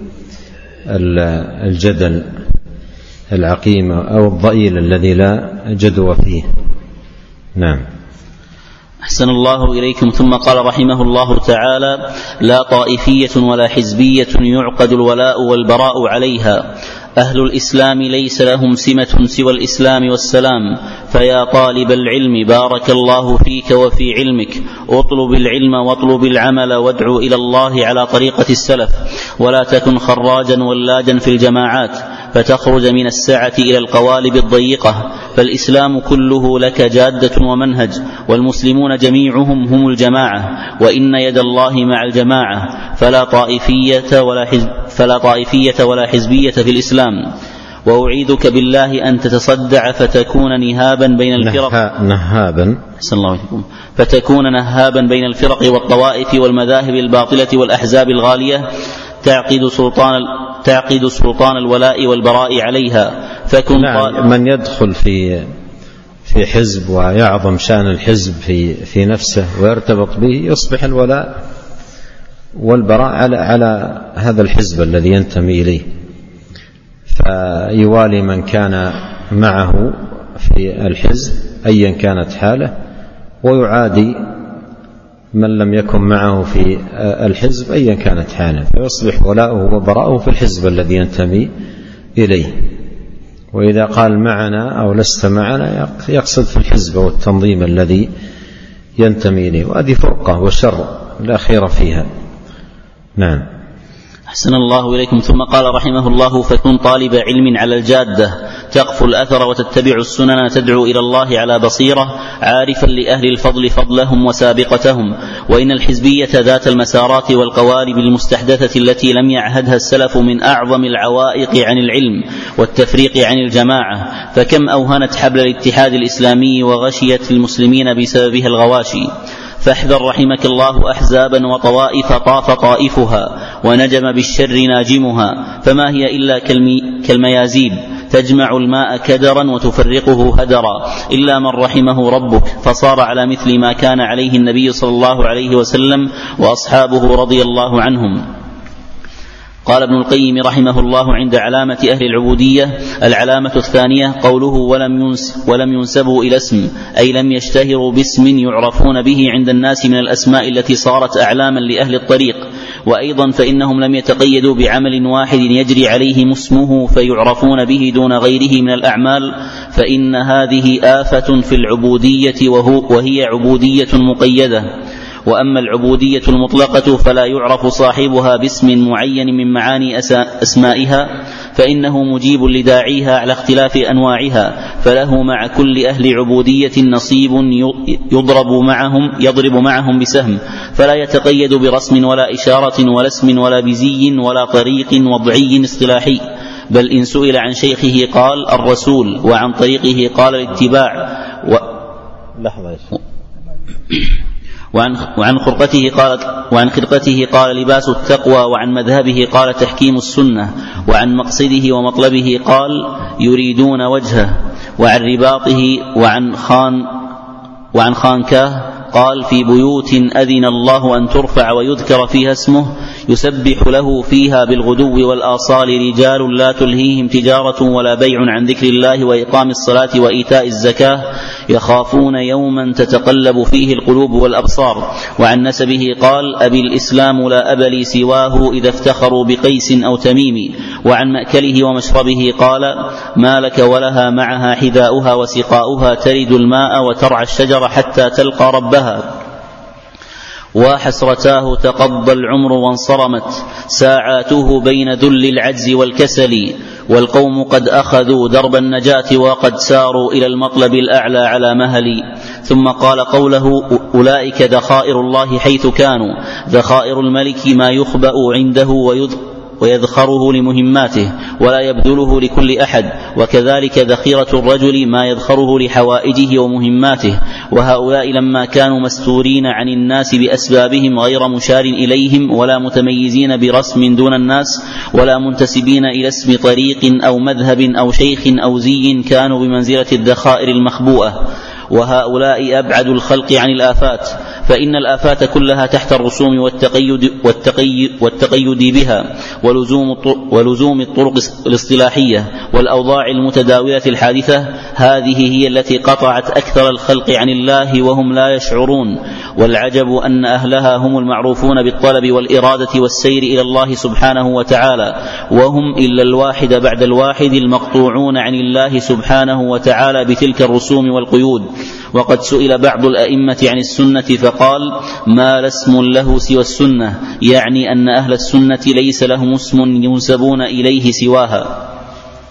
S1: بالجدل العقيم أو الضئيل الذي لا جدوى فيه. نعم.
S2: أحسن الله إليكم. ثم قال رحمه الله تعالى: لا طائفية ولا حزبية يعقد الولاء والبراء عليها. أهل الإسلام ليس لهم سمة سوى الإسلام والسلام. فيا طالب العلم بارك الله فيك وفي علمك، اطلب العلم واطلب العمل وادعو إلى الله على طريقة السلف، ولا تكن خراجا ولاجا في الجماعات، فتخرج من السعة إلى القوالب الضيقة. فالإسلام كله لك جادة ومنهج، والمسلمون جميعهم هم الجماعة، وإن يد الله مع الجماعة، فلا طائفية ولا حزب فلا طائفية ولا حزبية في الإسلام. وأعيذك بالله أن تتصدع فتكون نهابا بين الفرق
S1: نهابا
S2: الله فتكون نهابا بين الفرق والطوائف والمذاهب الباطلة والأحزاب الغالية، تعقد سلطان تعقد سلطان الولاء والبراء عليها. فكن
S1: نعم، من يدخل في في حزب ويعظم شأن الحزب في في نفسه ويرتبط به يصبح الولاء والبراء على على هذا الحزب الذي ينتمي إليه، فيوالي من كان معه في الحزب أيا كانت حاله، ويعادي من لم يكن معه في الحزب أيا كانت حاله، فيصبح ولاؤه وبراءه في الحزب الذي ينتمي إليه. وإذا قال معنا أو لست معنا يقصد في الحزب والتنظيم الذي ينتمي إليه، وهذه فرقة وشر لا خير فيها. نعم.
S2: أحسن الله إليكم. ثم قال رحمه الله: فكن طالب علم على الجادة، تقفو الأثر وتتبع السنن، تدعو إلى الله على بصيرة، عارفا لأهل الفضل فضلهم وسابقتهم. وإن الحزبية ذات المسارات والقوالب المستحدثة التي لم يعهدها السلف من أعظم العوائق عن العلم والتفريق عن الجماعة، فكم أوهنت حبل الاتحاد الإسلامي وغشيت المسلمين بسببها الغواشي. فاحذر رحمك الله أحزابا وطوائف طاف طائفها ونجم بالشر ناجمها، فما هي إلا كالميازيب تجمع الماء كدرا وتفرقه هدرا، إلا من رحمه ربك، فصار على مثل ما كان عليه النبي صلى الله عليه وسلم وأصحابه رضي الله عنهم. قال ابن القيم رحمه الله عند علامة أهل العبودية: العلامة الثانية قوله ولم, ينس ولم ينسبوا إلى اسم، أي لم يشتهروا باسم يعرفون به عند الناس من الأسماء التي صارت أعلاما لأهل الطريق. وأيضا فإنهم لم يتقيدوا بعمل واحد يجري عليه اسمه فيعرفون به دون غيره من الأعمال، فإن هذه آفة في العبودية وهي عبودية مقيدة. وأما العبودية المطلقة فلا يعرف صاحبها باسم معين من معاني أسمائها، فإنه مجيب لداعيها على اختلاف أنواعها، فله مع كل أهل عبودية نصيب يضرب معهم, يضرب معهم بسهم، فلا يتقيد برسم ولا إشارة ولا اسم ولا بزي ولا طريق وضعي اصطلاحي، بل إن سئل عن شيخه قال الرسول، وعن طريقه قال الاتباع، و... لحظة وعن, وعن خرقته قال وعن خرقته قال لباس التقوى، وعن مذهبه قال تحكيم السنة، وعن مقصده ومطلبه قال يريدون وجهه، وعن رباطه وعن خان وعن خانكاه قال في بيوت أذن الله أن ترفع ويذكر فيها اسمه يسبح له فيها بالغدو والآصال رجال لا تلهيهم تجارة ولا بيع عن ذكر الله وإقام الصلاة وإيتاء الزكاة يخافون يوما تتقلب فيه القلوب والأبصار. وعن نسبه قال أبي الإسلام لا أب لي سواه إذا افتخروا بقيس أو تميم. وعن مأكله ومشربه قال ما لك ولها معها حذاؤها وسقاؤها ترد الماء وترعى الشجر حتى تلقى ربها. وحسرتاه تقضى العمر وانصرمت ساعاته بين ذل العجز والكسل، والقوم قد أخذوا درب النجاة وقد ساروا إلى المطلب الأعلى على مهل. ثم قال قوله أولئك ذخائر الله حيث كانوا، ذخائر الملك ما يخبأ عنده ويذخره لمهماته ولا يبذله لكل أحد، وكذلك ذخيرة الرجل ما يذخره لحوائجه ومهماته. وهؤلاء لما كانوا مستورين عن الناس بأسبابهم غير مشار إليهم ولا متميزين برسم دون الناس ولا منتسبين إلى اسم طريق أو مذهب أو شيخ أو زي، كانوا بمنزلة الذخائر المخبوءة. وهؤلاء أبعد الخلق عن الآفات، فإن الآفات كلها تحت الرسوم والتقيد, والتقيد, والتقيد بها ولزوم, ولزوم الطرق الاصطلاحية والأوضاع المتداولة الحادثة، هذه هي التي قطعت أكثر الخلق عن الله وهم لا يشعرون. والعجب أن أهلها هم المعروفون بالطلب والإرادة والسير إلى الله سبحانه وتعالى، وهم إلا الواحد بعد الواحد المقطوعون عن الله سبحانه وتعالى بتلك الرسوم والقيود. وقد سئل بعض الأئمة عن السنة فقال ما لاسم له سوى السنة، يعني أن أهل السنة ليس لهم اسم ينسبون إليه سواها.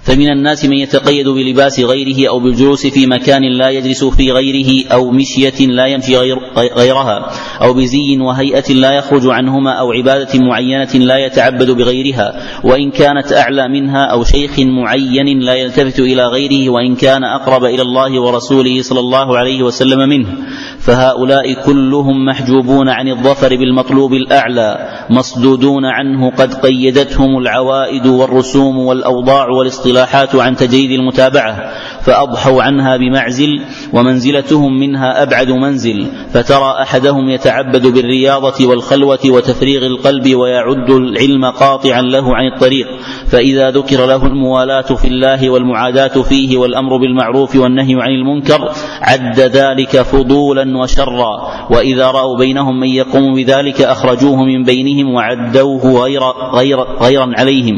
S2: فمن الناس من يتقيد بلباس غيره أو بالجلوس في مكان لا يجلس في غيره، أو مشية لا يمشي غير غيرها، أو بزي وهيئة لا يخرج عنهما، أو عبادة معينة لا يتعبد بغيرها وإن كانت أعلى منها، أو شيخ معين لا يلتفت إلى غيره وإن كان أقرب إلى الله ورسوله صلى الله عليه وسلم منه. فهؤلاء كلهم محجوبون عن الظفر بالمطلوب الأعلى، مصدودون عنه، قد قيدتهم العوائد والرسوم والأوضاع والاصطلاحات عن تجريد المتابعة، فأضحوا عنها بمعزل، ومنزلتهم منها أبعد منزل. فترى أحدهم يتعبد بالرياضة والخلوة وتفريغ القلب ويعد العلم قاطعا له عن الطريق، فإذا ذكر له الموالاة في الله والمعاداة فيه والأمر بالمعروف والنهي عن المنكر عد ذلك فضولا وشرا، وإذا رأوا بينهم من يقوم بذلك أخرجوه من بينهم وعدوه غير غير غيرا عليهم.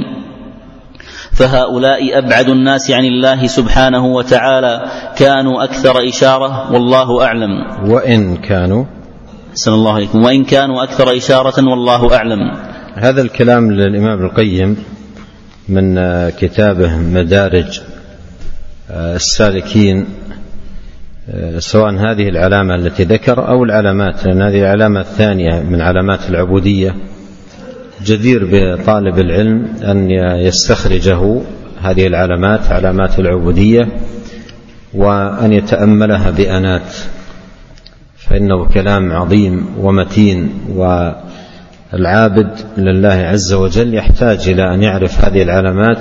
S2: فهؤلاء أبعد الناس عن الله سبحانه وتعالى، كانوا أكثر إشارة والله أعلم.
S1: وإن كانوا
S2: أحسن الله عليكم وإن كانوا أكثر إشارة والله أعلم.
S1: هذا الكلام للإمام ابن القيم من كتابه مدارج السالكين، سواء هذه العلامة التي ذكر أو العلامات، لأن هذه العلامة الثانية من علامات العبودية جدير بطالب العلم أن يستخرجه هذه العلامات، علامات العبودية، وأن يتأملها بأنات، فإنه كلام عظيم ومتين، والعابد لله عز وجل يحتاج إلى أن يعرف هذه العلامات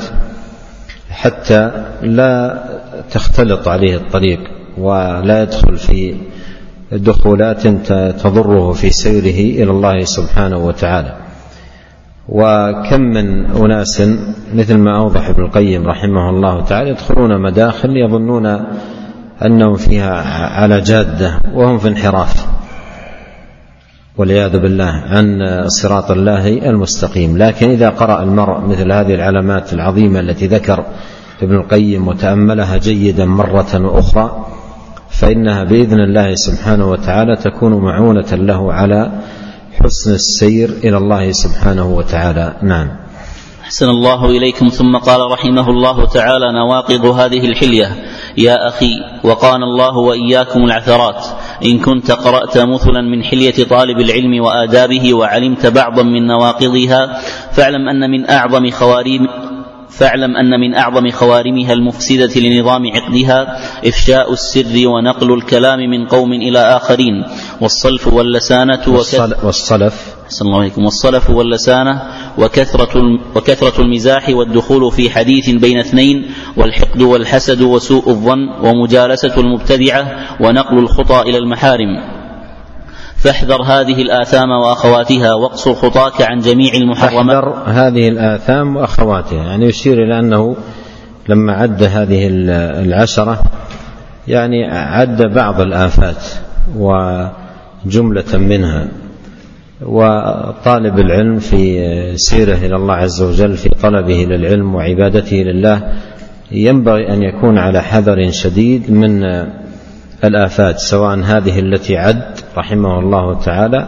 S1: حتى لا تختلط عليه الطريق ولا يدخل في دخولات تضره في سيره إلى الله سبحانه وتعالى. وكم من أناس مثل ما أوضح ابن القيم رحمه الله تعالى يدخلون مداخل يظنون أنهم فيها على جادة وهم في انحراف والعياذ بالله عن صراط الله المستقيم. لكن إذا قرأ المرء مثل هذه العلامات العظيمة التي ذكر ابن القيم وتأملها جيدا مرة أخرى فإنها بإذن الله سبحانه وتعالى تكون معونة له على حسن السير إلى الله سبحانه وتعالى. نعم.
S2: أحسن الله إليكم. ثم قال رحمه الله تعالى: نواقض هذه الحلية: يا أخي، وقان الله وإياكم العثرات، إن كنت قرأت مثلا من حلية طالب العلم وآدابه وعلمت بعضا من نواقضها فاعلم أن من أعظم خوارم فاعلم أن من أعظم خوارمها المفسدة لنظام عقدها إفشاء السر ونقل الكلام من قوم إلى آخرين، والصلف واللسانة
S1: والصلف
S2: والصلف واللسانة وكثرة وكثرة المزاح والدخول في حديث بين اثنين، والحقد والحسد وسوء الظن ومجالسة المبتدعة ونقل الخطى إلى المحارم. فاحذر هذه الآثام وأخواتها واقصر خطاك عن جميع المحرمات.
S1: فاحذر هذه الآثام وأخواتها، يعني يشير إلى أنه لما عد هذه العشرة يعني عد بعض الآفات وجملة منها. وطالب العلم في سيره إلى الله عز وجل في طلبه للعلم وعبادته لله ينبغي أن يكون على حذر شديد من الآفات، سواء هذه التي عد رحمه الله تعالى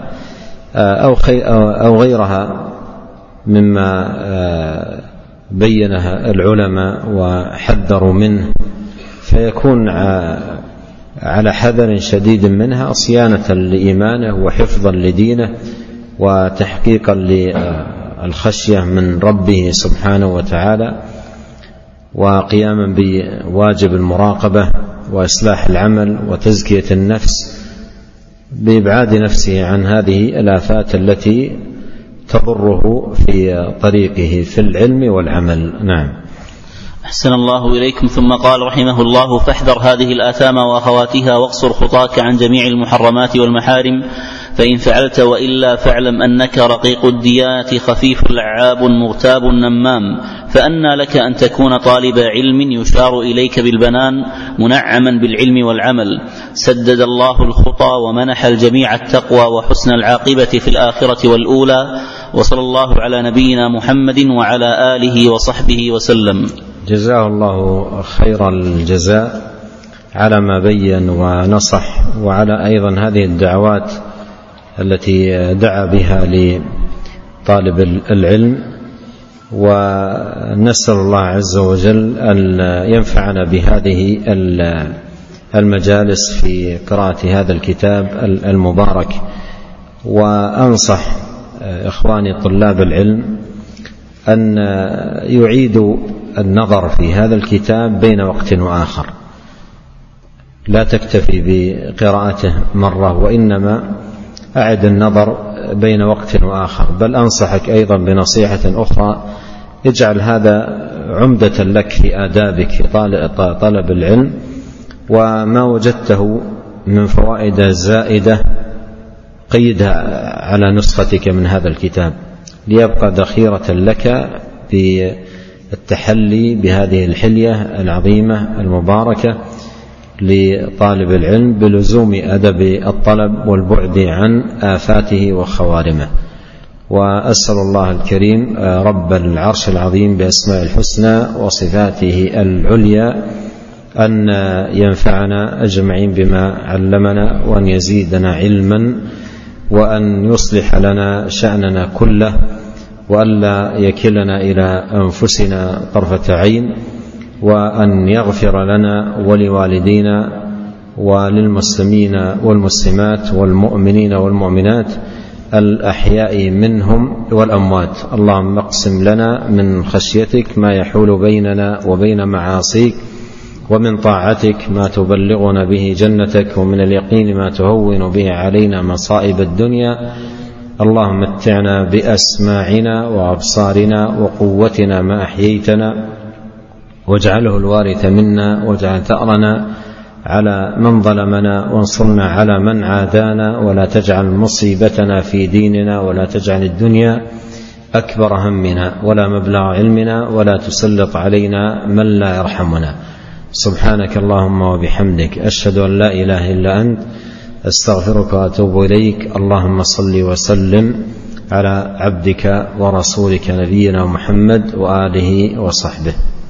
S1: أو غيرها مما بينها العلماء وحذروا منه، فيكون على حذر شديد منها صيانة لإيمانه وحفظا لدينه وتحقيقا للخشية من ربه سبحانه وتعالى، وقياما بواجب المراقبة وإصلاح العمل وتزكية النفس بإبعاد نفسه عن هذه الآفات التي تضره في طريقه في العلم والعمل. نعم.
S2: أحسن الله إليكم. ثم قال رحمه الله: فاحذر هذه الآثام وأخواتها واقصر خطاك عن جميع المحرمات والمحارم، فإن فعلت وإلا فاعلم أنك رقيق الديانة خفيف لعاب مغتاب نمام، فأنى لك أن تكون طالب علم يشار إليك بالبنان منعما بالعلم والعمل. سدد الله الخطى ومنح الجميع التقوى وحسن العاقبة في الآخرة والأولى، وصلى الله على نبينا محمد وعلى آله وصحبه وسلم.
S1: جزاه الله خير الجزاء على ما بين ونصح، وعلى أيضا هذه الدعوات التي دعا بها لطالب العلم ونسأل الله عز وجل أن ينفعنا بهذه المجالس في قراءة هذا الكتاب المبارك. وأنصح إخواني طلاب العلم أن يعيدوا النظر في هذا الكتاب بين وقت وآخر، لا تكتفي بقراءته مرة، وإنما أعد النظر بين وقت وآخر. بل أنصحك أيضا بنصيحة أخرى، اجعل هذا عمدة لك في آدابك في طلب العلم، وما وجدته من فوائد زائدة قيدها على نسختك من هذا الكتاب ليبقى ذخيرة لك بالتحلي بهذه الحلية العظيمة المباركة لطالب العلم بلزوم أدب الطلب والبعد عن آفاته وخوارمه. وأسأل الله الكريم رب العرش العظيم بأسماء الحسنى وصفاته العليا أن ينفعنا أجمعين بما علمنا، وأن يزيدنا علما، وأن يصلح لنا شأننا كله، وألا يكلنا إلى أنفسنا طرفة عين، وأن يغفر لنا ولوالدينا وللمسلمين والمسلمات والمؤمنين والمؤمنات الأحياء منهم والأموات. اللهم اقسم لنا من خشيتك ما يحول بيننا وبين معاصيك، ومن طاعتك ما تبلغنا به جنتك، ومن اليقين ما تهون به علينا مصائب الدنيا. اللهم متعنا بأسماعنا وأبصارنا وقوتنا ما أحييتنا، واجعله الوارث منا، واجعل ثأرنا على من ظلمنا، وانصرنا على من عادانا، ولا تجعل مصيبتنا في ديننا، ولا تجعل الدنيا أكبر همنا ولا مبلغ علمنا، ولا تسلط علينا من لا يرحمنا. سبحانك اللهم وبحمدك، أشهد أن لا إله إلا أنت، أستغفرك وأتوب إليك. اللهم صل وسلم على عبدك ورسولك نبينا محمد وآله وصحبه.